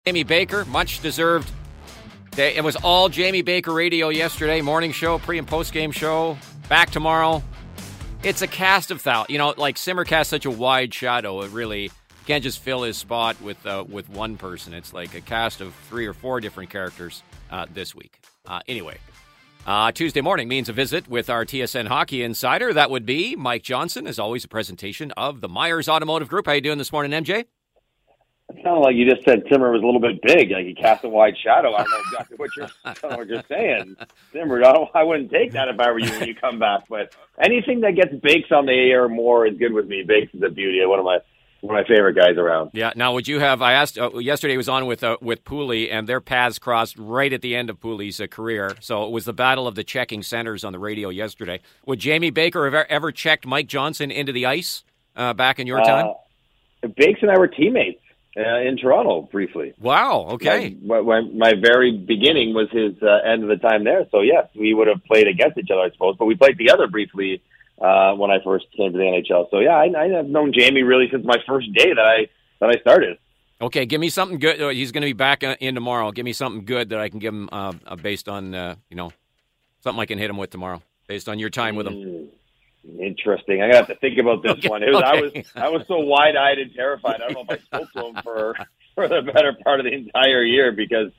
Jamie Baker, much deserved. It was all Jamie Baker radio yesterday, morning show, pre- and post-game show. Back tomorrow. It's a cast of thousands. Like Simmer casts such a wide shadow, it really can't just fill his spot with one person. It's like a cast of 3 or 4 different characters this week. Anyway, Tuesday morning means a visit with our TSN Hockey Insider. That would be Mike Johnson, as always, a presentation of the Myers Automotive Group. How you doing this morning, MJ? It sounded like you just said Timmer was a little bit big, like he cast a wide shadow. I don't know exactly what you're saying. Timmer, I wouldn't take that if I were you when you come back. But anything that gets Bakes on the air more is good with me. Bakes is a beauty. One of my favorite guys around. Yeah. Now, would you have? I asked yesterday. He was on with Pooley, and their paths crossed right at the end of Pooley's career. So it was the battle of the checking centers on the radio yesterday. Would Jamie Baker have ever checked Mike Johnson into the ice back in your time? Bakes and I were teammates. In Toronto, briefly. Wow, okay. My very beginning was his end of the time there. So, yes, we would have played against each other, I suppose. But we played together briefly when I first came to the NHL. So, yeah, I have known Jamie really since my first day that I started. Okay, give me something good. He's going to be back in tomorrow. Give me something good that I can give him based on, something I can hit him with tomorrow, based on your time with him. Interesting. I got to think about this one. I was so wide-eyed and terrified. I don't know if I spoke to him for the better part of the entire year because,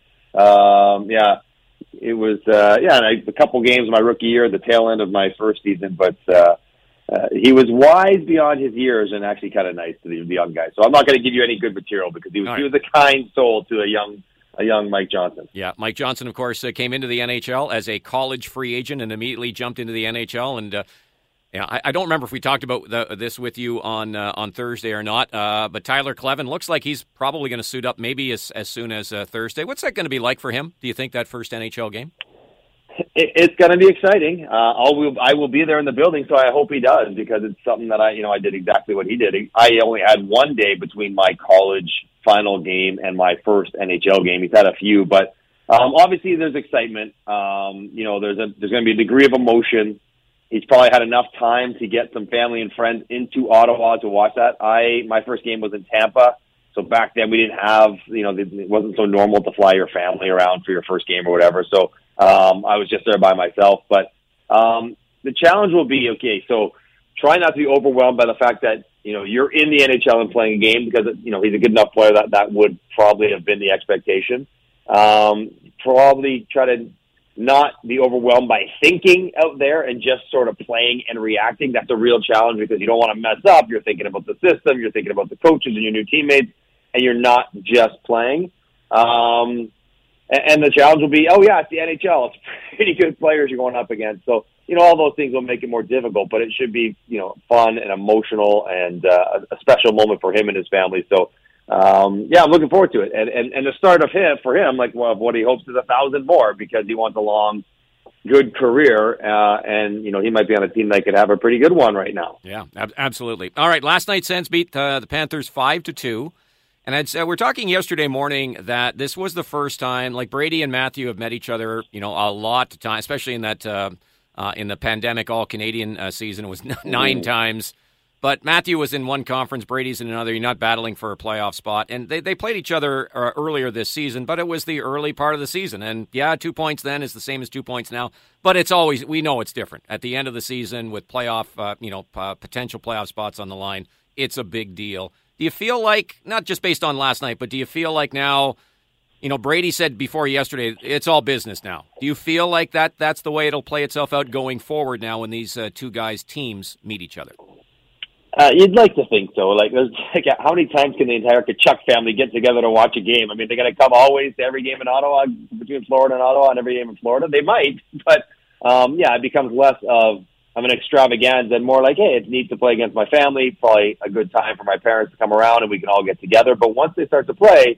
it was and a couple games my rookie year, the tail end of my first season. But he was wise beyond his years and actually kind of nice to the young guys. So I'm not going to give you any good material because he was a kind soul to a young Mike Johnson. Yeah, Mike Johnson, of course, came into the NHL as a college free agent and immediately jumped into the NHL and. Yeah, I don't remember if we talked about this with you on Thursday or not, but Tyler Kleven looks like he's probably going to suit up maybe as soon as Thursday. What's that going to be like for him, do you think, that first NHL game? It's going to be exciting. I will be there in the building, so I hope he does, because it's something that I did exactly what he did. I only had one day between my college final game and my first NHL game. He's had a few, but obviously there's excitement. There's going to be a degree of emotion. He's probably had enough time to get some family and friends into Ottawa to watch that. My first game was in Tampa, so back then we didn't have, it wasn't so normal to fly your family around for your first game or whatever. So I was just there by myself. But the challenge will be, okay, so try not to be overwhelmed by the fact that, you're in the NHL and playing a game because, he's a good enough player that would probably have been the expectation. Probably try to not be overwhelmed by thinking out there and just sort of playing and reacting. That's a real challenge because you don't want to mess up. You're thinking about the system, you're thinking about the coaches and your new teammates, and you're not just playing. And the challenge will be, it's the NHL. It's pretty good players you're going up against. So, all those things will make it more difficult, but it should be, fun and emotional and a special moment for him and his family. So, I'm looking forward to it. And the start of for him, like what he hopes is 1,000 more because he wants a long, good career. And he might be on a team that could have a pretty good one right now. Yeah, absolutely. All right. Last night, Sens beat the Panthers 5-2. And we're talking yesterday morning that this was the first time, like Brady and Matthew have met each other, a lot of time, especially in that, in the pandemic All-Canadian season. It was 9 times. But Matthew was in one conference, Brady's in another. You're not battling for a playoff spot. And they played each other earlier this season, but it was the early part of the season. And, 2 points then is the same as 2 points now. But it's always, we know it's different. At the end of the season with playoff, potential playoff spots on the line, it's a big deal. Do you feel like, not just based on last night, but do you feel like now, Brady said before yesterday, it's all business now. Do you feel like that's the way it'll play itself out going forward now when these two guys' teams meet each other? You'd like to think so. How many times can the entire Kachuk family get together to watch a game? I mean, they're going to come always to every game in Ottawa, between Florida and Ottawa, and every game in Florida. They might, but it becomes less of an extravaganza and more like, hey, it's neat to play against my family. Probably a good time for my parents to come around and we can all get together. But once they start to play,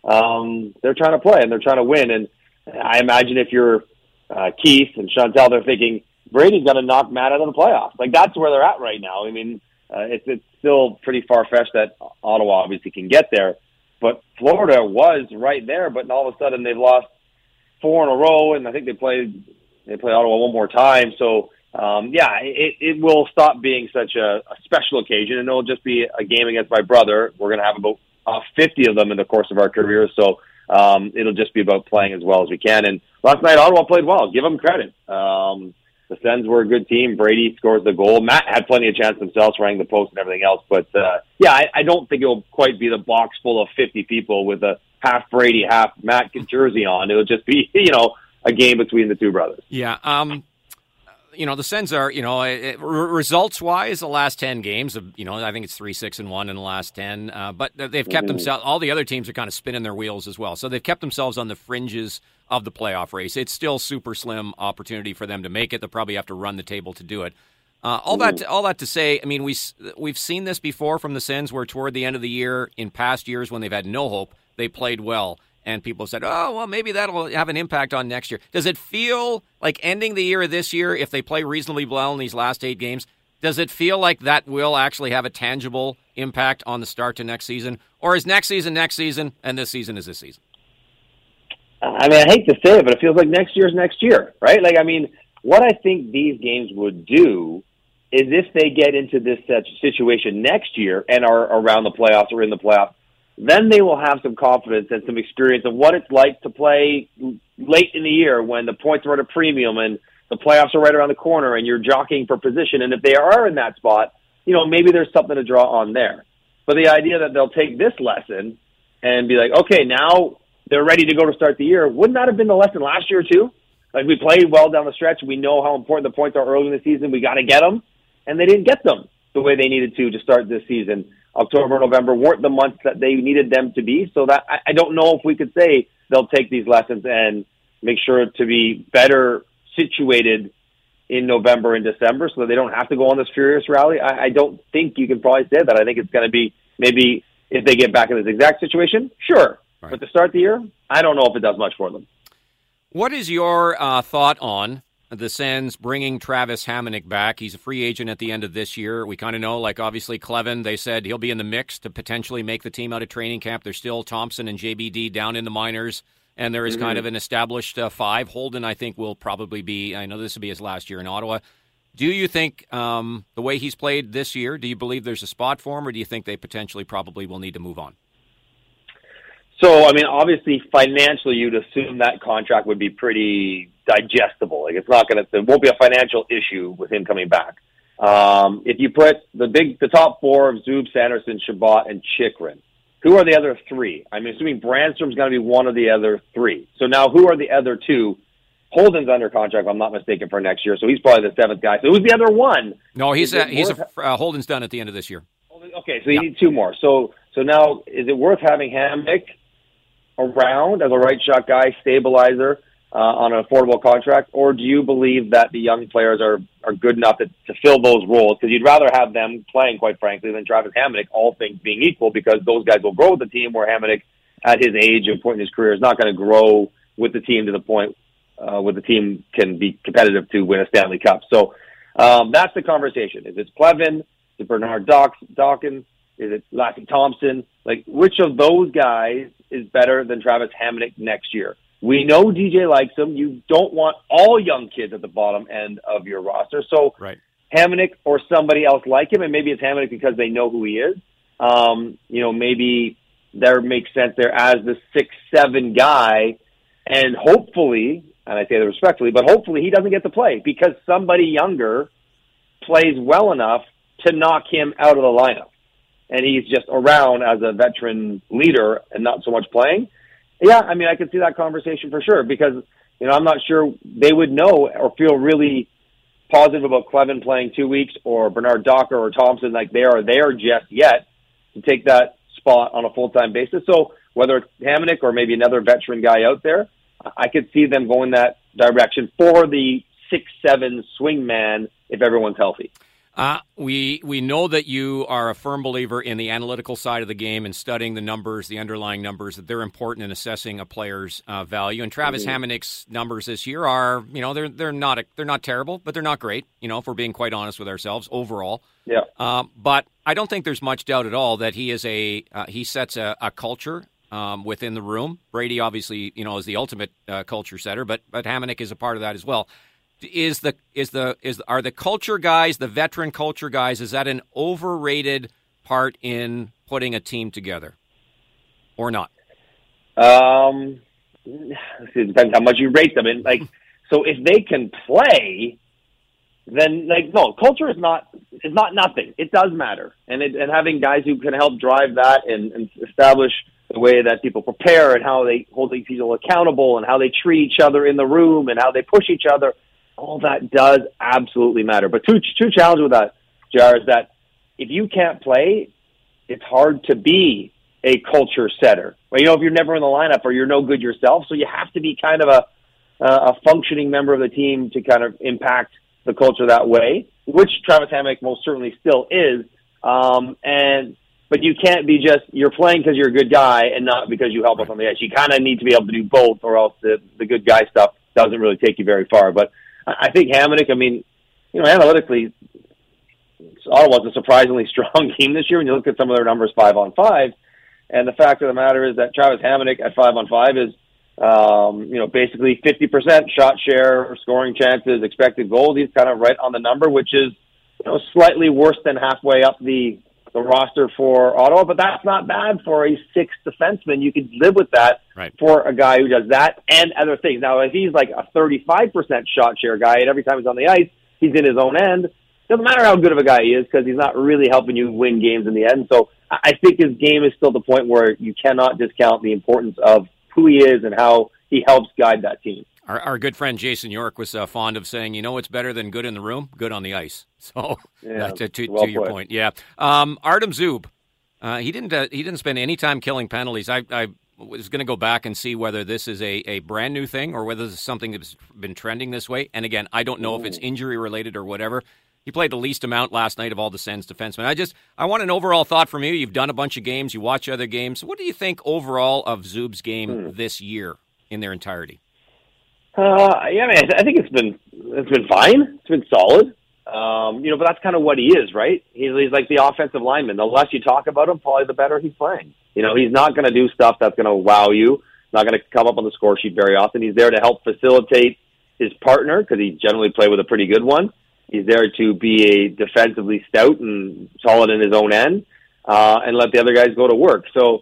they're trying to play and they're trying to win. And I imagine if you're Keith and Chantel, they're thinking Brady's going to knock Matt out of the playoffs. Like that's where they're at right now. I mean. It's still pretty far-fetched that Ottawa obviously can get there. But Florida was right there, but all of a sudden they've lost 4 in a row, and I think they play Ottawa one more time. So, it will stop being such a special occasion, and it'll just be a game against my brother. We're going to have about 50 of them in the course of our careers. So It'll just be about playing as well as we can. And last night, Ottawa played well. Give them credit. The Sens were a good team. Brady scores the goal. Matt had plenty of chance themselves, running the post and everything else. But, I don't think it'll quite be the box full of 50 people with a half Brady, half Matt jersey on. It'll just be, a game between the two brothers. Yeah. The Sens are, results-wise, the last 10 games, I think it's 3-6-1 in the last 10. But they've kept themselves, all the other teams are kind of spinning their wheels as well. So they've kept themselves on the fringes of the playoff race. It's still super slim opportunity for them to make it. They'll probably have to run the table to do it. All that to say, I mean, we've seen this before from the Sens where toward the end of the year, in past years when they've had no hope, they played well. And people said, oh, well, maybe that'll have an impact on next year. Does it feel like ending the year this year, if they play reasonably well in these last 8 games, does it feel like that will actually have a tangible impact on the start to next season? Or is next season, and this season is this season? I mean, I hate to say it, but it feels like next year's next year, right? Like, I mean, what I think these games would do is if they get into this situation next year and are around the playoffs or in the playoffs, then they will have some confidence and some experience of what it's like to play late in the year when the points are at a premium and the playoffs are right around the corner and you're jockeying for position. And if they are in that spot, maybe there's something to draw on there. But the idea that they'll take this lesson and be like, okay, now they're ready to go to start the year, wouldn't that have been the lesson last year too? Like, we played well down the stretch. We know how important the points are early in the season. We got to get them. And they didn't get them the way they needed to start this season. October, November weren't the months that they needed them to be. So that I don't know if we could say they'll take these lessons and make sure to be better situated in November and December so that they don't have to go on this furious rally. I don't think you can probably say that. I think it's going to be maybe if they get back in this exact situation, sure. Right. But to start the year, I don't know if it does much for them. What is your thought on the Sens bringing Travis Hamonic back? He's a free agent at the end of this year. We kind of know, like, obviously Clevin, they said he'll be in the mix to potentially make the team out of training camp. There's still Thompson and JBD down in the minors, and there is kind of an established 5. Holden, I think, will probably be, I know this will be his last year in Ottawa. Do you think the way he's played this year, do you believe there's a spot for him, or do you think they potentially probably will need to move on? So, I mean, obviously, financially, you'd assume that contract would be pretty digestible. Like, there won't be a financial issue with him coming back. If you put the top 4 of Zub, Sanderson, Chabot, and Chychrun, who are the other 3? I'm assuming Brandstrom's going to be one of the other 3. So now, who are the other 2? Holden's under contract, if I'm not mistaken, for next year, so he's probably the 7th guy. So who's the other one? No, Holden's done at the end of this year. Okay, so you need 2 more. So now, is it worth having Hamonic around as a right shot guy, stabilizer on an affordable contract, or do you believe that the young players are good enough to fill those roles? Because you'd rather have them playing, quite frankly, than Travis Hamonic, all things being equal, because those guys will grow with the team, where Hamonic, at his age and point in his career, is not going to grow with the team to the point where the team can be competitive to win a Stanley Cup. So that's the conversation. Is it Clevin? Is it Bernard Dawkins? Is it Lassie Thompson? Like, which of those guys is better than Travis Hamonic next year? We know DJ likes him. You don't want all young kids at the bottom end of your roster. So right. Hamonic or somebody else like him, and maybe it's Hamonic because they know who he is. Maybe there makes sense there as the 6'7" guy, and hopefully, and I say that respectfully, but hopefully he doesn't get to play because somebody younger plays well enough to knock him out of the lineup. And he's just around as a veteran leader and not so much playing. Yeah, I mean, I could see that conversation for sure because, I'm not sure they would know or feel really positive about Clevin playing 2 weeks or Bernard Docker or Thompson like they are there just yet to take that spot on a full-time basis. So whether it's Hamonic or maybe another veteran guy out there, I could see them going that direction for the 6'7" swing man if everyone's healthy. We know that you are a firm believer in the analytical side of the game and studying the numbers, the underlying numbers, that they're important in assessing a player's value. And Travis Hamonic's numbers this year are, they're not terrible, but they're not great. If we're being quite honest with ourselves overall. Yeah. But I don't think there's much doubt at all that he is he sets a culture within the room. Brady obviously, is the ultimate culture setter, but Hamonic is a part of that as well. Are the culture guys, the veteran culture guys, is that an overrated part in putting a team together or not? It depends how much you rate them. And so if they can play, then no, culture is not nothing. It does matter, and having guys who can help drive that and establish the way that people prepare and how they hold people accountable and how they treat each other in the room and how they push each other, all that does absolutely matter. But two challenges with that, JR, is that if you can't play, it's hard to be a culture setter. Well, if you're never in the lineup or you're no good yourself, so you have to be kind of a functioning member of the team to kind of impact the culture that way, which Travis Hamonic most certainly still is. But you can't be you're playing because you're a good guy and not because you help us on the ice. You kind of need to be able to do both, or else the good guy stuff doesn't really take you very far. But I think Hamonic, analytically, Ottawa's a surprisingly strong team this year when you look at some of their numbers 5-on-5. And the fact of the matter is that Travis Hamonic at 5-on-5 is, basically 50% shot share, scoring chances, expected goals. He's kind of right on the number, which is, slightly worse than halfway up the roster for Ottawa, but that's not bad for a sixth defenseman. You could live with that for a guy who does that and other things. Now, if he's like a 35% shot share guy and every time he's on the ice, he's in his own end, doesn't matter how good of a guy he is because he's not really helping you win games in the end. So I think his game is still the point where you cannot discount the importance of who he is and how he helps guide that team. Our good friend Jason York was fond of saying, what's better than good in the room? Good on the ice. So to your point, yeah. Artem Zub, he didn't spend any time killing penalties. I was going to go back and see whether this is a brand new thing or whether this is something that's been trending this way. And again, I don't know if it's injury related or whatever. He played the least amount last night of all the Sens defensemen. I want an overall thought from you. You've done a bunch of games. You watch other games. What do you think overall of Zub's game this year in their entirety? I think it's been fine. It's been solid. But that's kind of what he is, right? He's like the offensive lineman. The less you talk about him, probably the better he's playing. He's not going to do stuff that's going to wow you. Not going to come up on the score sheet very often. He's there to help facilitate his partner because he generally play with a pretty good one. He's there to be a defensively stout and solid in his own end, and let the other guys go to work. So,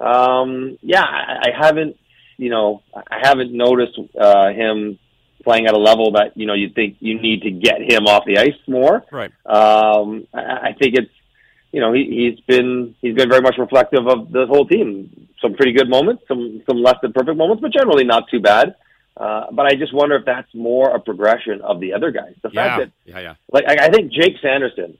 I haven't noticed him playing at a level that you think you need to get him off the ice more. Right. I think it's he's been very much reflective of the whole team. Some pretty good moments, some less than perfect moments, but generally not too bad. But I just wonder if that's more a progression of the other guys. The fact that, I think Jake Sanderson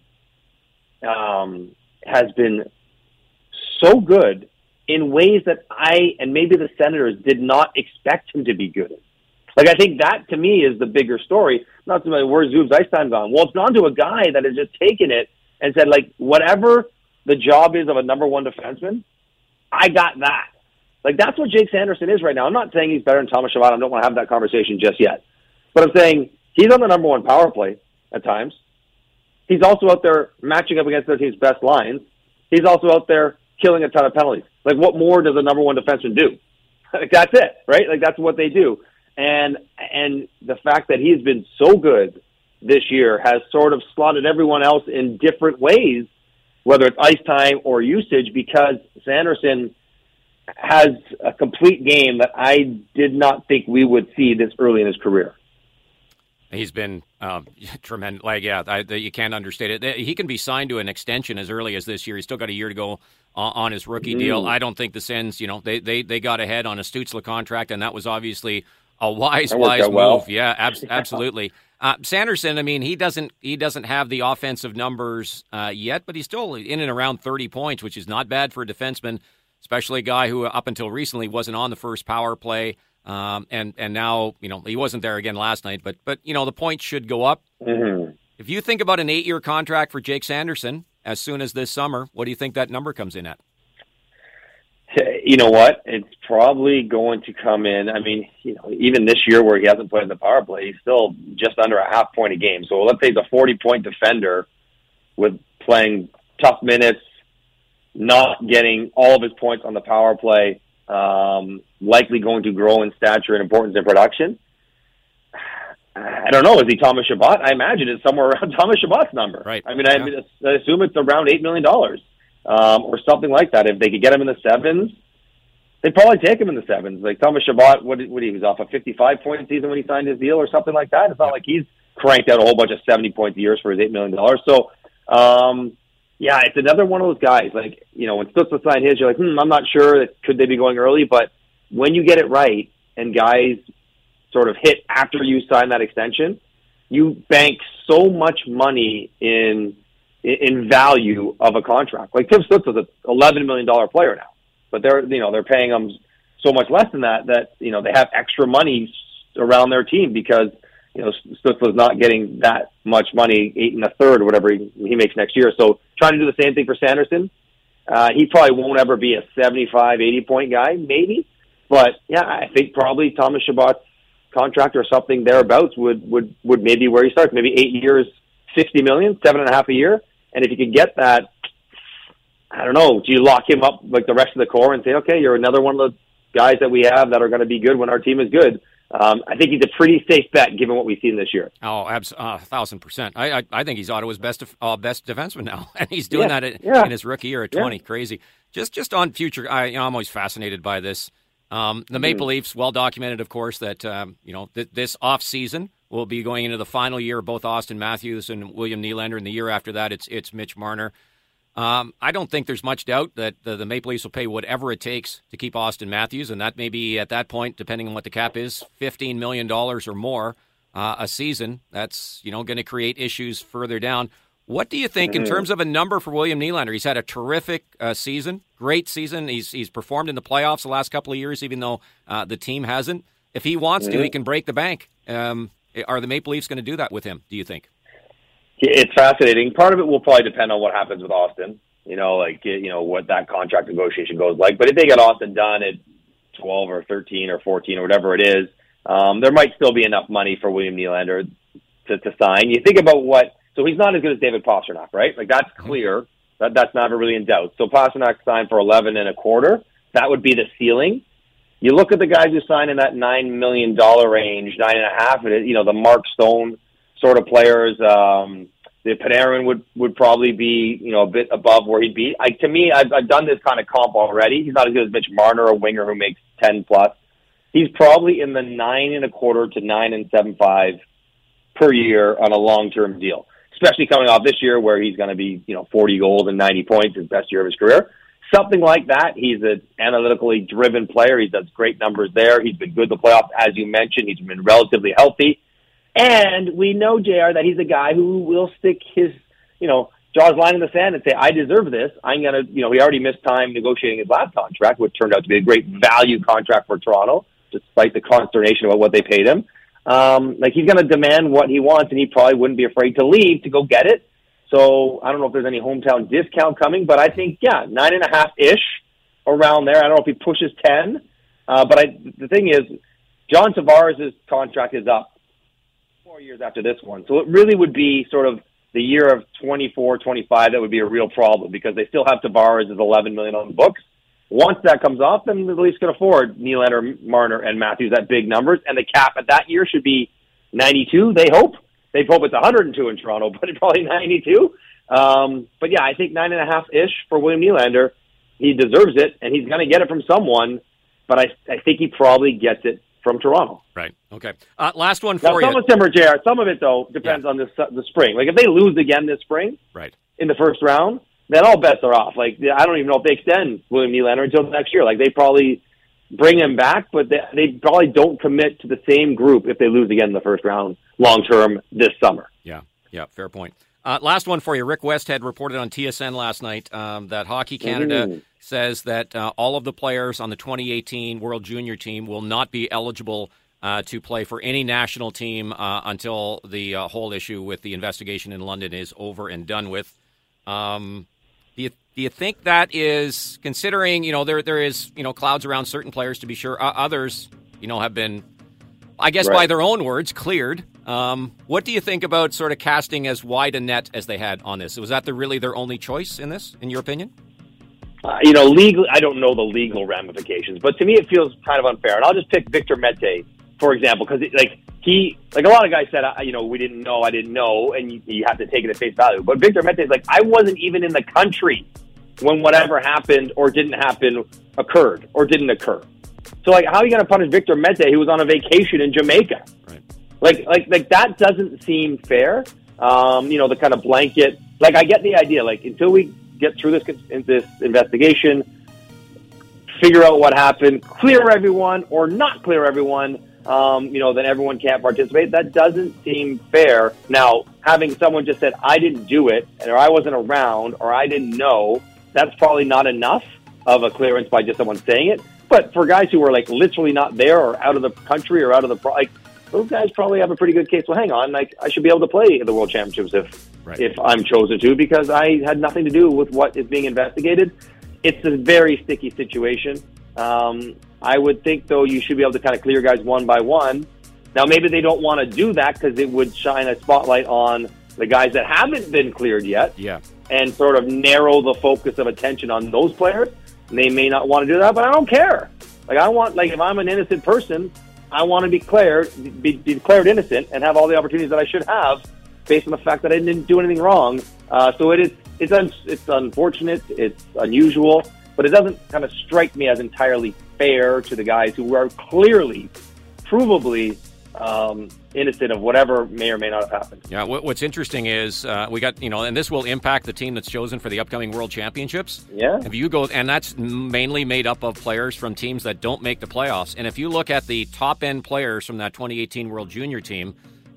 has been so good in ways that I and maybe the Senators did not expect him to be good in. I think that, to me, is the bigger story. Not so much where's Zub's ice time gone. Well, it's gone to a guy that has just taken it and said, whatever the job is of a number one defenseman, I got that. That's what Jake Sanderson is right now. I'm not saying he's better than Thomas Chabot. I don't want to have that conversation just yet. But I'm saying he's on the number one power play at times. He's also out there matching up against their team's best lines. He's also out there killing a ton of penalties. What more does a number one defenseman do? That's it, right? That's what they do. And the fact that he's been so good this year has sort of slotted everyone else in different ways, whether it's ice time or usage, because Sanderson has a complete game that I did not think we would see this early in his career. He's been tremendous. You can't understate it. He can be signed to an extension as early as this year. He's still got a year to go on his rookie deal. I don't think the Sens, they got ahead on a Stützle contract, and that was obviously a wise move. Well. Yeah, absolutely. Sanderson, he doesn't have the offensive numbers yet, but he's still in and around 30 points, which is not bad for a defenseman, especially a guy who up until recently wasn't on the first power play. And now, he wasn't there again last night, but the points should go up. Mm-hmm. If you think about an 8-year contract for Jake Sanderson as soon as this summer, what do you think that number comes in at? You know what? It's probably going to come in. Even this year where he hasn't played in the power play, he's still just under a half point a game. So let's say he's a 40-point defender with playing tough minutes, not getting all of his points on the power play, likely going to grow in stature and importance in production. I don't know. Is he Thomas Chabot? I imagine it's somewhere around Thomas Chabot's number. Right. I assume it's around $8 million or something like that. If they could get him in the sevens, they'd probably take him in the 7s. Like Thomas Chabot, what he was off a 55-point season when he signed his deal or something like that. It's not like he's cranked out a whole bunch of 70 points a year for his $8 million. So, yeah, it's another one of those guys. Like, you know, when Stützle signed his, you're like, I'm not sure. Could they be going early? But when you get it right and guys sort of hit after you sign that extension, you bank so much money in value of a contract. Like Tim Stützle's an $11 million player now, but they're paying him so much less than that, you know, they have extra money around their team because, you know, Stützle's not getting that much money, 8 1/3 or whatever he makes next year. So trying to do the same thing for Sanderson. He probably won't ever be a 75, 80 point guy, maybe. But yeah, I think probably Thomas Chabot's contract or something thereabouts would maybe where he starts, maybe 8 years, $60 million, 7.5 a year. And if you can get that, I don't know, do you lock him up like the rest of the core and say, okay, you're another one of the guys that we have that are going to be good when our team is good? I think he's a pretty safe bet given what we've seen this year. Oh, 1,000%. I think he's Ottawa's best defenseman now, and he's doing that in his rookie year at 20. Yeah. Crazy. Just on future, I'm always fascinated by this. The Maple Leafs, well documented, of course, that this off season will be going into the final year of both Auston Matthews and William Nylander, and the year after that, it's Mitch Marner. I don't think there's much doubt that the Maple Leafs will pay whatever it takes to keep Auston Matthews, and that may be at that point, depending on what the cap is, $15 million or more a season. That's going to create issues further down. What do you think in terms of a number for William Nylander? He's had a terrific season, great season. He's performed in the playoffs the last couple of years, even though the team hasn't. If he wants to, he can break the bank. Are the Maple Leafs going to do that with him, do you think? It's fascinating. Part of it will probably depend on what happens with Auston, what that contract negotiation goes like. But if they get Auston done at 12 or 13 or 14 or whatever it is, there might still be enough money for William Nylander to sign. You think about so he's not as good as David Pastrnak, right? Like that's clear. That's never really in doubt. So Pastrnak signed for 11 1/4. That would be the ceiling. You look at the guys who sign in that $9 million range, 9.5, the Mark Stone sort of players. The Panarin would probably be, a bit above where he'd be. To me, I've done this kind of comp already. He's not as good as Mitch Marner, a winger who makes 10 plus. He's probably in the 9 1/4 to 9 7/5 per year on a long-term deal, especially coming off this year where he's going to be, 40 goals and 90 points, his best year of his career. Something like that. He's an analytically driven player. He does great numbers there. He's been good in the playoffs, as you mentioned. He's been relatively healthy. And we know, JR, that he's a guy who will stick his, draw his line in the sand and say, I deserve this. I'm going to, he already missed time negotiating his last contract, which turned out to be a great value contract for Toronto, despite the consternation about what they paid him. He's going to demand what he wants, and he probably wouldn't be afraid to leave to go get it. So I don't know if there's any hometown discount coming, but I think, 9.5-ish around there. I don't know if he pushes 10. But the thing is, John Tavares' contract is up 4 years after this one. So it really would be sort of the year of 24, 25 that would be a real problem because they still have Tavares' $11 million on the books. Once that comes off, then the Leafs can afford Nylander, Marner, and Matthews at big numbers, and the cap at that year should be 92, they hope. They hope it's 102 in Toronto, but it's probably 92. But yeah, I think 9.5-ish for William Nylander. He deserves it, and he's going to get it from someone, but I think he probably gets it from Toronto. Right. Okay. Last one for you. Some of them are JR. Some of it, though, depends on the spring. Like, if they lose again this spring in the first round, then all bets are off. Like, I don't even know if they extend William Nylander until next year. Like, they probably bring him back, but they probably don't commit to the same group if they lose again in the first round long-term this summer. Yeah, fair point. Last one for you. Rick Westhead reported on TSN last night that Hockey Canada says that all of the players on the 2018 World Junior team will not be eligible to play for any national team until the whole issue with the investigation in London is over and done with. Do you think that is, considering, there is, clouds around certain players to be sure, others, have been, I guess by their own words, cleared. What do you think about sort of casting as wide a net as they had on this? Was that really their only choice in this, in your opinion? Legally, I don't know the legal ramifications, but to me it feels kind of unfair. And I'll just pick Victor Mete, for example, because a lot of guys said, we didn't know, I didn't know, and you have to take it at face value. But Victor Mete is like, I wasn't even in the country when whatever happened or didn't happen occurred or didn't occur. So, like, how are you going to punish Victor Mete, who was on a vacation in Jamaica? Right. Like that doesn't seem fair. The kind of blanket. Like, I get the idea. Like, until we get through this investigation, figure out what happened, clear everyone or not clear everyone, then everyone can't participate. That doesn't seem fair. Now, having someone just said, I didn't do it, or I wasn't around, or I didn't know, that's probably not enough of a clearance by just someone saying it. But for guys who are, like, literally not there or out of the country or out of the those guys probably have a pretty good case. Well, hang on, like, I should be able to play in the World Championships if I'm chosen to, because I had nothing to do with what is being investigated. It's a very sticky situation. I would think, though, you should be able to kind of clear guys one by one. Now, maybe they don't want to do that because it would shine a spotlight on the guys that haven't been cleared yet, and sort of narrow the focus of attention on those players. And they may not want to do that, but I don't care. Like, if I'm an innocent person, I want to be declared innocent and have all the opportunities that I should have based on the fact that I didn't do anything wrong. So it's unfortunate, it's unusual, but it doesn't kind of strike me as entirely fair to the guys who are clearly, provably innocent of whatever may or may not have happened. Yeah, what's interesting is we got, and this will impact the team that's chosen for the upcoming World Championships. Yeah. If you go, and that's mainly made up of players from teams that don't make the playoffs. And if you look at the top-end players from that 2018 World Junior team,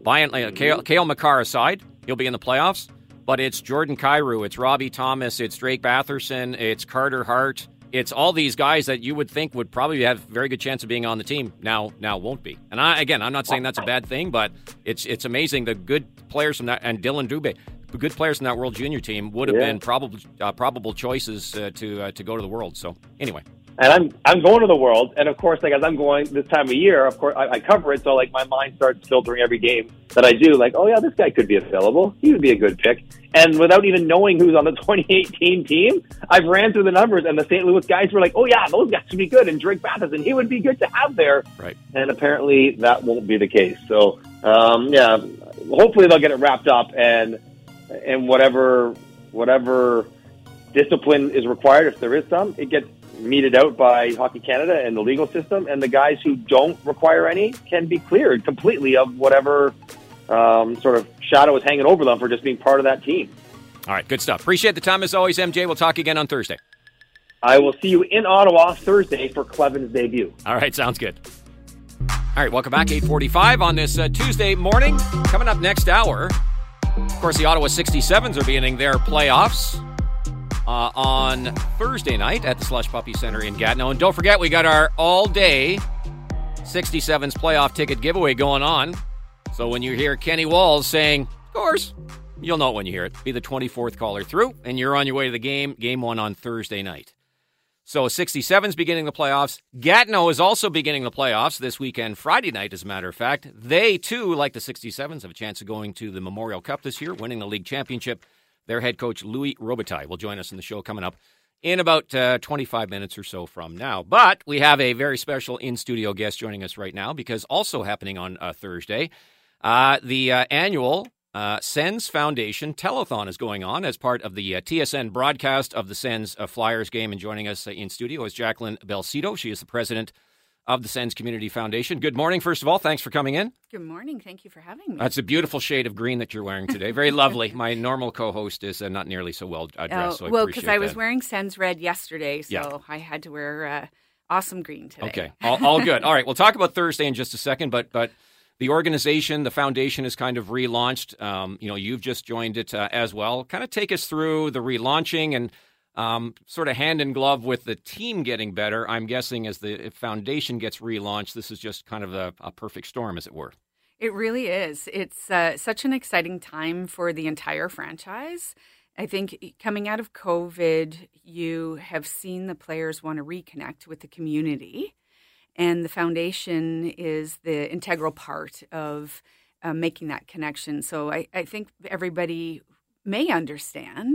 Cale Makar aside, he'll be in the playoffs, but it's Jordan Kyrou, it's Robbie Thomas, it's Drake Batherson, it's Carter Hart. It's all these guys that you would think would probably have a very good chance of being on the team. Now won't be. And I'm not saying that's a bad thing, but it's amazing. The good players from that, and Dylan Dubé, the good players from that World Junior team would have been probable choices to go to the World. So anyway. And I'm going to the World, and of course, like, as I'm going this time of year, of course, I cover it, so, like, my mind starts filtering every game that I do, like, oh yeah, this guy could be available. He would be a good pick. And without even knowing who's on the 2018 team, I've ran through the numbers, and the St. Louis guys were like, oh yeah, those guys would be good, and Drake Batherson, he would be good to have there. Right. And apparently that won't be the case. So, hopefully they'll get it wrapped up, and whatever discipline is required, if there is some, it gets meted out by Hockey Canada and the legal system, and the guys who don't require any can be cleared completely of whatever sort of shadow is hanging over them for just being part of that team. All right, good stuff. Appreciate the time as always, MJ. We'll talk again on Thursday. I will see you in Ottawa Thursday for Cleven's debut. All right, sounds good. All right, welcome back, 8:45 on this Tuesday morning. Coming up next hour, of course, the Ottawa 67s are beginning their playoffs on Thursday night at the Slush Puppy Center in Gatineau. And don't forget, we got our all-day 67s playoff ticket giveaway going on. So when you hear Kenny Walls saying, scores, you'll know it when you hear it. Be the 24th caller through, and you're on your way to the game one on Thursday night. So 67's beginning the playoffs. Gatineau is also beginning the playoffs this weekend, Friday night, as a matter of fact. They, too, like the 67s, have a chance of going to the Memorial Cup this year, winning the league championship. Their head coach, Louis Robitaille, will join us in the show coming up in about 25 minutes or so from now. But we have a very special in-studio guest joining us right now, because also happening on Thursday, the annual Sens Foundation Telethon is going on as part of the TSN broadcast of the Sens Flyers game. And joining us in studio is Jacqueline Belcito. She is the president of the Sens Community Foundation. Good morning, first of all. Thanks for coming in. Good morning. Thank you for having me. That's a beautiful shade of green that you're wearing today. Very lovely. My normal co-host is not nearly so well dressed, so I well, because I was wearing Sens red yesterday, so I had to wear awesome green today. Okay, all good. All right, we'll talk about Thursday in just a second, but the organization, the foundation, is kind of relaunched. You've just joined it as well. Kind of take us through the relaunching and sort of hand in glove with the team getting better. I'm guessing as the foundation gets relaunched, this is just kind of a perfect storm, as it were. It really is. It's such an exciting time for the entire franchise. I think coming out of COVID, you have seen the players want to reconnect with the community. And the foundation is the integral part of making that connection. So I think everybody may understand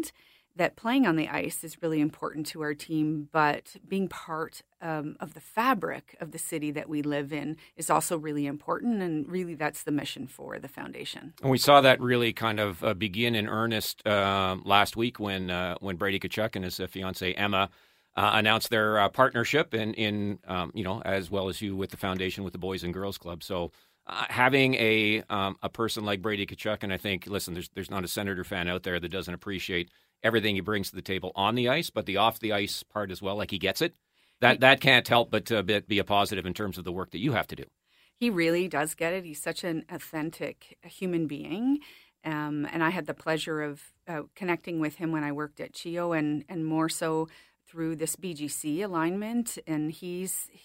that playing on the ice is really important to our team, but being part of the fabric of the city that we live in is also really important, and really that's the mission for the foundation. And we saw that really kind of begin in earnest last week when Brady Tkachuk and his fiancée Emma announced their partnership in as well as you with the foundation with the Boys and Girls Club. So having a person like Brady Tkachuk, and I think, listen, there's not a Senator fan out there that doesn't appreciate everything he brings to the table on the ice, but the off the ice part as well, like he gets it. That can't help but be a positive in terms of the work that you have to do. He really does get it. He's such an authentic human being. And I had the pleasure of connecting with him when I worked at CHEO and more so through this BGC alignment. And he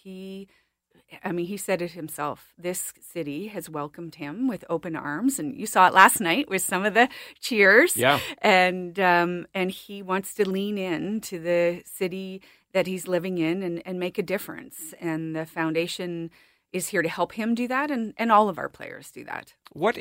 said it himself. This city has welcomed him with open arms, and you saw it last night with some of the cheers. Yeah. And he wants to lean in to the city that he's living in and make a difference. And the foundation is here to help him do that, and all of our players do that. What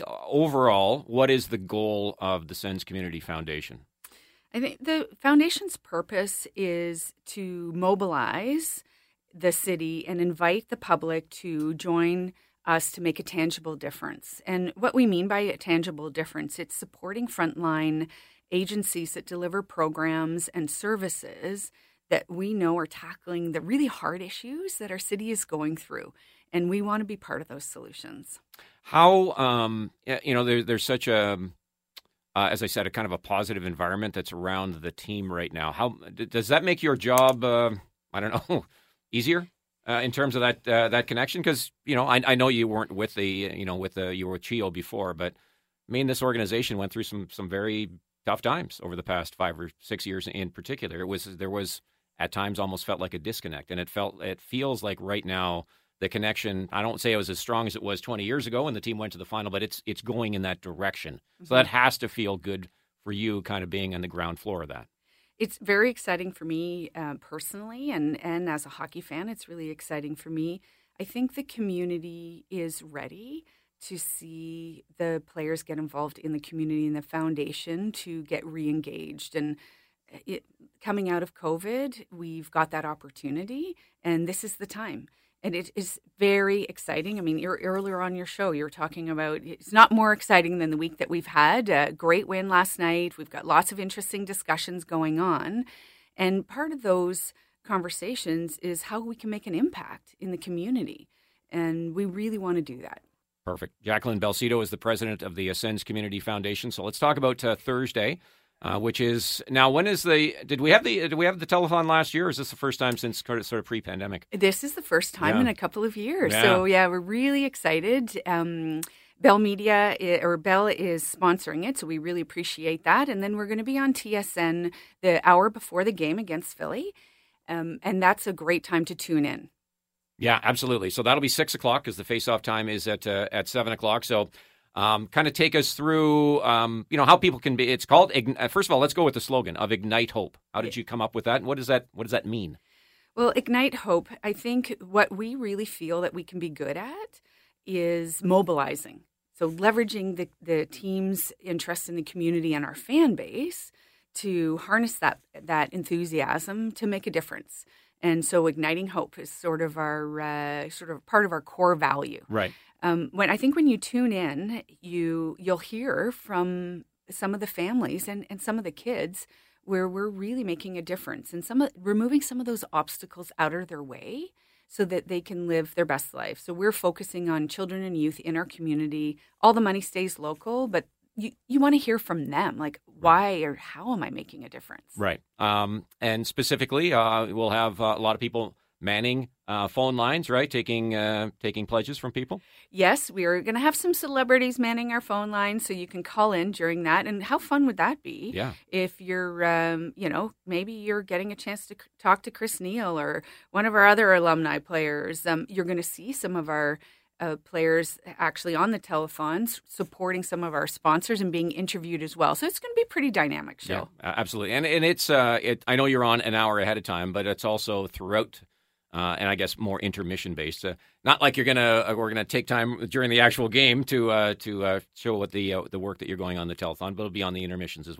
is the goal of the Sens Community Foundation? I think the foundation's purpose is to mobilize the city and invite the public to join us to make a tangible difference. And what we mean by a tangible difference, it's supporting frontline agencies that deliver programs and services that we know are tackling the really hard issues that our city is going through. And we want to be part of those solutions. How, there's such a, as I said, a kind of a positive environment that's around the team right now. How does that make your job, easier in terms of that connection? Because, I know you weren't with you were with CHEO before, but this organization went through some very tough times over the past 5 or 6 years in particular. There was at times almost felt like a disconnect, and it feels like right now the connection, I don't say it was as strong as it was 20 years ago when the team went to the final, but it's going in that direction. Mm-hmm. So that has to feel good for you kind of being on the ground floor of that. It's very exciting for me personally, and as a hockey fan, it's really exciting for me. I think the community is ready to see the players get involved in the community and the foundation to get re-engaged. And coming out of COVID, we've got that opportunity, and this is the time. And it is very exciting. Earlier on your show, you were talking about it's not more exciting than the week that we've had. A great win last night. We've got lots of interesting discussions going on. And part of those conversations is how we can make an impact in the community. And we really want to do that. Perfect. Jacqueline Belcito is the president of the Sens Community Foundation. So let's talk about Thursday. Which is now, when is did we have the telethon last year, or is this the first time since sort of pre-pandemic? This is the first time in a couple of years. Yeah. So we're really excited. Bell Media Bell is sponsoring it, so we really appreciate that. And then we're going to be on TSN the hour before the game against Philly, and that's a great time to tune in. Yeah, absolutely. So that'll be 6:00 because the face-off time is at 7:00. So. Kind of take us through, how people can be. It's called. First of all, let's go with the slogan of Ignite Hope. How did you come up with that, and what does that mean? Well, Ignite Hope. I think what we really feel that we can be good at is mobilizing. So leveraging the team's interest in the community and our fan base to harness that enthusiasm to make a difference. And so igniting hope is sort of our part of our core value. Right. When you tune in, you'll hear from some of the families and some of the kids where we're really making a difference and removing some of those obstacles out of their way so that they can live their best life. So we're focusing on children and youth in our community. All the money stays local, but you want to hear from them, like why or how am I making a difference? Right. And specifically, we'll have a lot of people manning phone lines, right? Taking pledges from people. Yes, we are going to have some celebrities manning our phone lines, so you can call in during that. And how fun would that be? Yeah. If you're, maybe you're getting a chance to talk to Chris Neil or one of our other alumni players. You're going to see some of our players actually on the telethons supporting some of our sponsors and being interviewed as well. So it's going to be a pretty dynamic show. Yeah, absolutely. And it's I know you're on an hour ahead of time, but it's also throughout. And I guess more intermission based. Not like we're gonna take time during the actual game to show what the work that you're going on the telethon, but it'll be on the intermissions as well.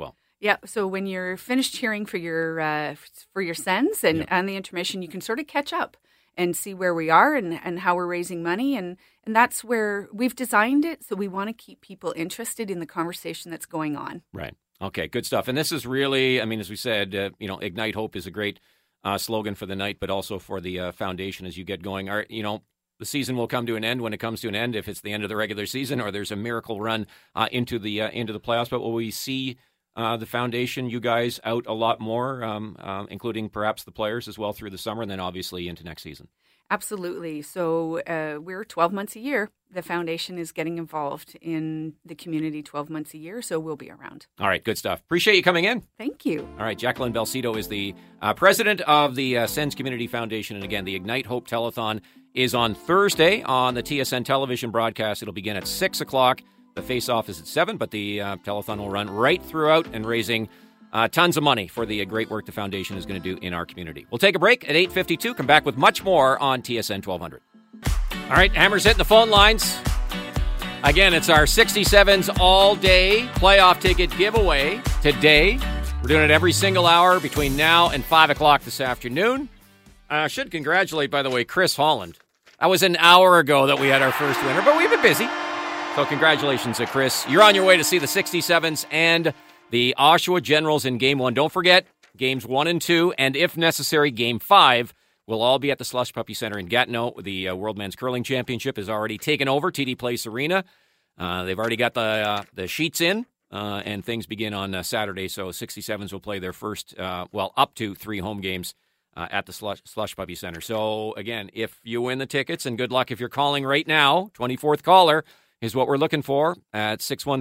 Yeah, so when you're finished cheering for your Sens and on the intermission, you can sort of catch up and see where we are and how we're raising money. And that's where we've designed it. So we want to keep people interested in the conversation that's going on. Right. Okay, good stuff. And this is really, I mean, as we said, Ignite Hope is a great slogan for the night, but also for the foundation as you get going. The season will come to an end when it comes to an end, if it's the end of the regular season or there's a miracle run into the playoffs. But will we see the foundation, you guys, out a lot more, including perhaps the players as well through the summer and then obviously into next season? Absolutely. So we're 12 months a year. The foundation is getting involved in the community 12 months a year, so we'll be around. All right, good stuff. Appreciate you coming in. Thank you. All right, Jacqueline Belcito is the president of the Sens Community Foundation. And again, the Ignite Hope Telethon is on Thursday on the TSN television broadcast. It'll begin at 6 o'clock. The face-off is at 7, but the telethon will run right throughout and raising tons of money for the great work the foundation is going to do in our community. We'll take a break at 8:52. Come back with much more on TSN 1200. All right, Hammer's hitting the phone lines. Again, it's our 67s all-day playoff ticket giveaway today. We're doing it every single hour between now and 5 o'clock this afternoon. I should congratulate, by the way, Chris Holland. That was an hour ago that we had our first winner, but we've been busy. So congratulations to Chris. You're on your way to see the 67s and the Oshawa Generals in Game 1. Don't forget, Games 1 and 2, and if necessary, Game 5 will all be at the Slush Puppy Center in Gatineau. The World Men's Curling Championship has already taken over TD Place Arena. They've already got the sheets in, and things begin on Saturday. So 67s will play their first, up to 3 home games at the Slush Puppy Center. So, again, if you win the tickets, and good luck if you're calling right now, 24th caller is what we're looking for at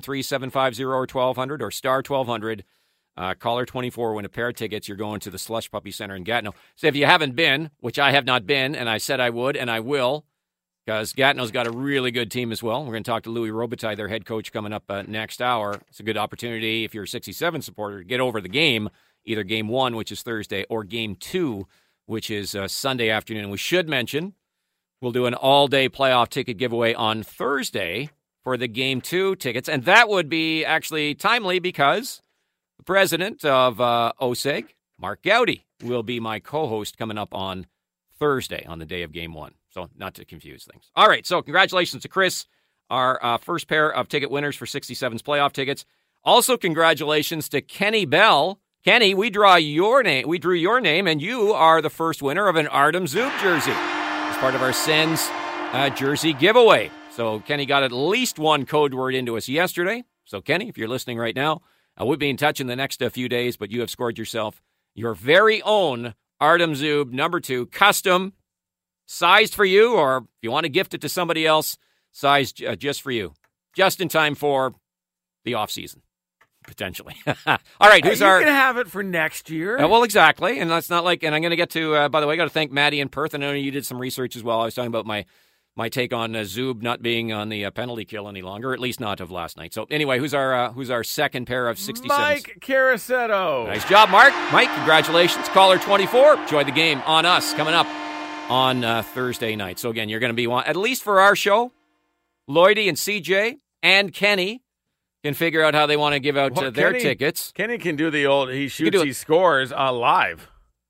613-750-1200 or star 1200. Caller 24, win a pair of tickets. You're going to the Slush Puppy Center in Gatineau. So if you haven't been, which I have not been, and I said I would, and I will, because Gatineau's got a really good team as well. We're going to talk to Louis Robitaille, their head coach, coming up next hour. It's a good opportunity, if you're a 67 supporter, to get over the game, either Game 1, which is Thursday, or Game 2, which is Sunday afternoon. And we should mention, we'll do an all-day playoff ticket giveaway on Thursday for the Game 2 tickets. And that would be actually timely because the president of OSEG, Mark Gowdy, will be my co-host coming up on Thursday on the day of Game 1. So not to confuse things. All right, so congratulations to Chris, our first pair of ticket winners for 67's playoff tickets. Also, congratulations to Kenny Bell. Kenny, we drew your name, and you are the first winner of an Artem Zub jersey as part of our Sens jersey giveaway. So Kenny got at least one code word into us yesterday. So Kenny, if you're listening right now, we'll be in touch in the next few days, but you have scored yourself your very own Artem Zub number 2, custom, sized for you, or if you want to gift it to somebody else, sized just for you, just in time for the off season. Potentially. All right, who's you can have it for next year. Well, exactly, and that's not like, and I'm going to get to, by the way, I got to thank Maddie in Perth. I know you did some research as well. I was talking about my take on Zub not being on the penalty kill any longer, at least not of last night. So anyway, who's our second pair of 67s? Mike Carasetto. Nice job, Mark. Mike, congratulations. Caller 24. Enjoy the game on us coming up on Thursday night. So again, you're going to be at least for our show, Lloydie and CJ and Kenny can figure out how they want to give out their tickets. Kenny can do the old he shoots, he scores live.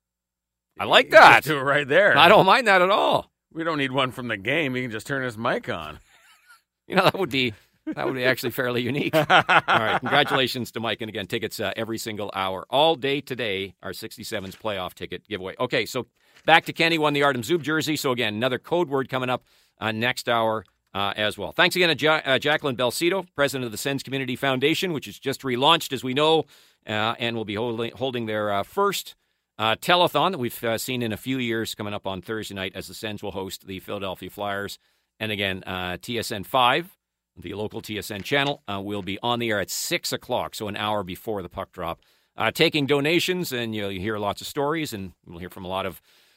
I like that. Just do it right there. I don't mind that at all. We don't need one from the game. He can just turn his mic on. That would be actually fairly unique. All right, congratulations to Mike. And again, tickets every single hour. All day today, our 67's playoff ticket giveaway. Okay, so back to Kenny, won the Artem Zub jersey. So again, another code word coming up next hour. As well. Thanks again to Jacqueline Belcito, president of the Sens Community Foundation, which is just relaunched, as we know, and will be holding their first telethon that we've seen in a few years coming up on Thursday night as the Sens will host the Philadelphia Flyers. And again, TSN 5, the local TSN channel, will be on the air at 6 o'clock, so an hour before the puck drop, taking donations, and you hear lots of stories, and we'll hear from a lot of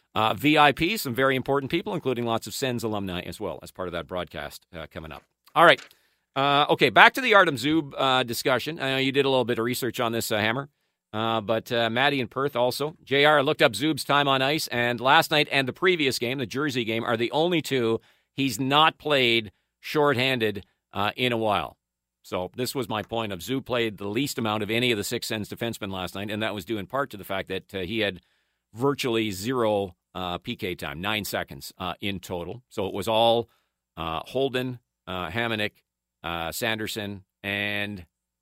VIPs, some very important people, including lots of Sens alumni as well, as part of that broadcast coming up. All right. Okay, back to the Artem Zub discussion. I know you did a little bit of research on this, Hammer, but Maddie in Perth also. JR looked up Zub's time on ice, and last night and the previous game, the Jersey game, are the only two he's not played shorthanded in a while. So this was my point of Zub played the least amount of any of the six Sens defensemen last night, and that was due in part to the fact that he had virtually zero PK time, 9 seconds in total. So it was all Holden, Hamonic, Sanderson, and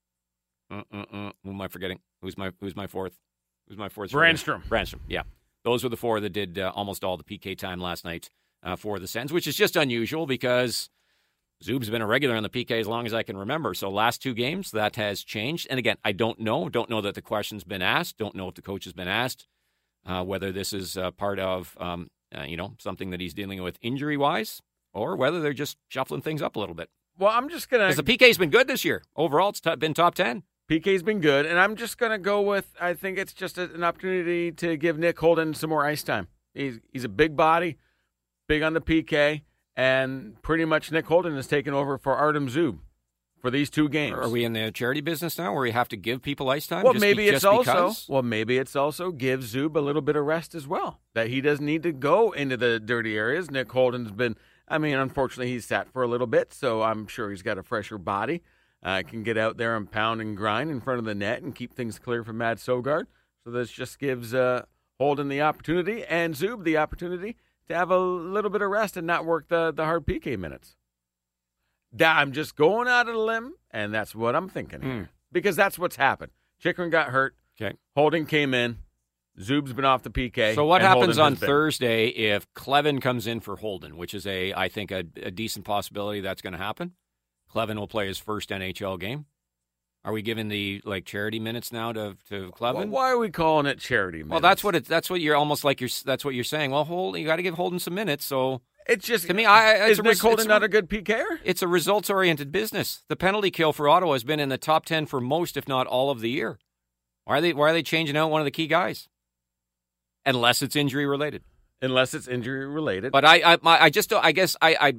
who am I forgetting? Who's my fourth? Who's my fourth? Brandstrom. Yeah, those were the four that did almost all the PK time last night for the Sens, which is just unusual because Zub's been a regular on the PK as long as I can remember. So last two games, that has changed. And again, I don't know. Don't know that the question's been asked. Don't know if the coach has been asked whether this is part of something that he's dealing with injury-wise or whether they're just shuffling things up a little bit. Well, I'm just going to... Because the PK's been good this year. Overall, it's been top 10. PK's been good, and I'm just going to go with, I think it's just an opportunity to give Nick Holden some more ice time. He's a big body, big on the PK, and pretty much Nick Holden has taken over for Artem Zub for these two games. Are we in the charity business now where we have to give people ice time? Well, maybe it's also give Zub a little bit of rest as well, that he doesn't need to go into the dirty areas. Nick Holden's been, unfortunately, he's sat for a little bit, so I'm sure he's got a fresher body. Can get out there and pound and grind in front of the net and keep things clear from Mads Søgaard. So this just gives Holden the opportunity and Zub the opportunity to have a little bit of rest and not work the hard PK minutes. I'm just going out on a limb, and that's what I'm thinking here. Because that's what's happened. Chychrun got hurt. Okay. Holden came in. Zub's been off the PK. So what happens on Thursday if Clevin comes in for Holden, which is, I think, a decent possibility that's going to happen? Clevin will play his first NHL game. Are we giving the charity minutes now to Clevin? Well, why are we calling it charity minutes? Well, that's what you're almost like that's what you're saying. Well, Holden, you got to give Holden some minutes. So it's just to me, is Nick Holden not a good PKer? It's a results-oriented business. The penalty kill for Ottawa has been in the top 10 for most, if not all, of the year. Why are they changing out one of the key guys? Unless it's injury related. But I just don't. I guess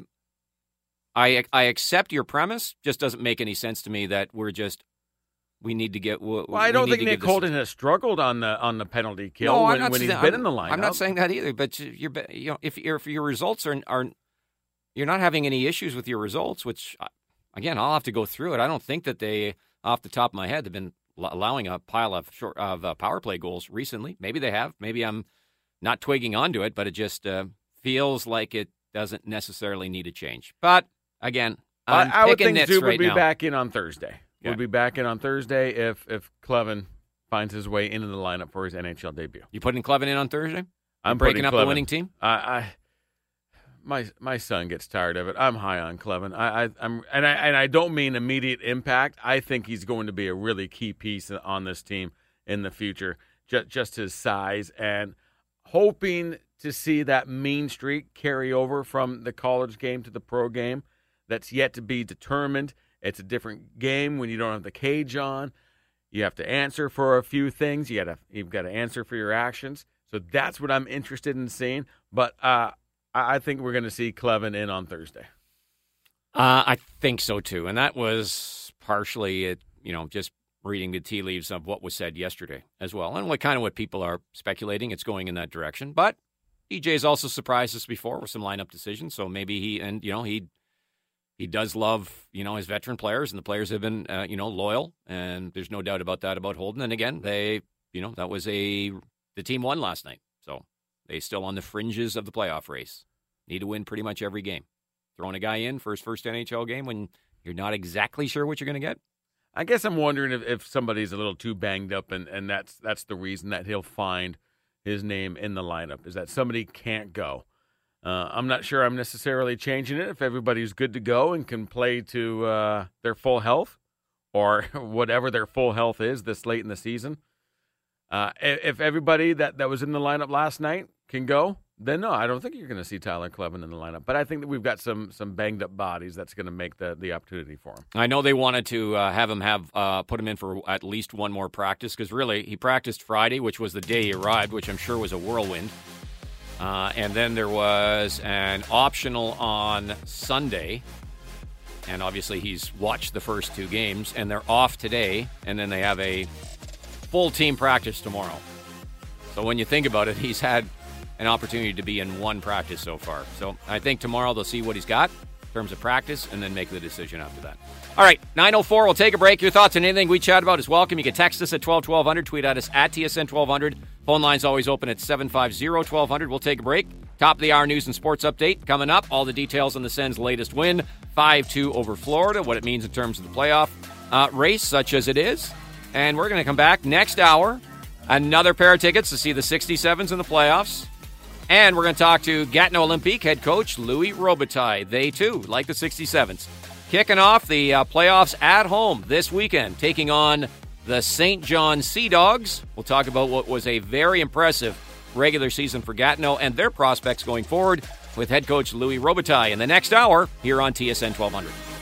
I accept your premise. Just doesn't make any sense to me that we need to get. Well, I don't think Nick Holden has struggled on the penalty kill when he's been in the lineup. I'm not saying that either. But if your results are you're not having any issues with your results, which again I'll have to go through it. I don't think that they, off the top of my head, have been allowing a pile of power play goals recently. Maybe they have. Maybe I'm not twigging onto it, but it just feels like it doesn't necessarily need a change. But again, I would think Zub would be back in on Thursday. Yeah. Would be back in on Thursday if Clevin finds his way into the lineup for his NHL debut. You putting Clevin in on Thursday? I'm breaking up the winning team. My son gets tired of it. I'm high on Clevin. I don't mean immediate impact. I think he's going to be a really key piece on this team in the future. Just his size and hoping to see that mean streak carry over from the college game to the pro game. That's yet to be determined. It's a different game when you don't have the cage on. You have to answer for a few things. You've got to answer for your actions. So that's what I'm interested in seeing. But I think we're going to see Clevin in on Thursday. I think so too, and that was partially just reading the tea leaves of what was said yesterday as well, and what people are speculating. It's going in that direction, but EJ's also surprised us before with some lineup decisions. So maybe he does love, his veteran players, and the players have been, loyal, and there's no doubt about that about Holden. And again, that was the team won last night, so they still on the fringes of the playoff race. Need to win pretty much every game. Throwing a guy in for his first NHL game when you're not exactly sure what you're going to get. I guess I'm wondering if somebody's a little too banged up, and that's the reason that he'll find his name in the lineup, is that somebody can't go. I'm not sure I'm necessarily changing it if everybody's good to go and can play to their full health or whatever their full health is this late in the season. If everybody that was in the lineup last night can go, then no, I don't think you're going to see Tyler Clevin in the lineup. But I think that we've got some banged-up bodies that's going to make the opportunity for him. I know they wanted to have him put him in for at least one more practice, because really he practiced Friday, which was the day he arrived, which I'm sure was a whirlwind. And then there was an optional on Sunday, and obviously he's watched the first two games, and they're off today, and then they have a full team practice tomorrow. So when you think about it, he's had an opportunity to be in one practice so far. So I think tomorrow they'll see what he's got, terms of practice, and then make the decision after that. All right, 9:04, we'll take a break. Your thoughts on anything we chat about is welcome. You can text us at 1200, tweet at us at TSN 1200. Phone line's always open at 750-1200. We'll take a break. Top of the hour news and sports update coming up. All the details on the Sens' latest win, 5-2 over Florida, what it means in terms of the playoff race, such as it is. And we're going to come back next hour. Another pair of tickets to see the 67s in the playoffs. And we're going to talk to Gatineau Olympique head coach Louis Robitaille. They, too, like the 67s. Kicking off the playoffs at home this weekend, taking on the St. John Sea Dogs. We'll talk about what was a very impressive regular season for Gatineau and their prospects going forward with head coach Louis Robitaille in the next hour here on TSN 1200.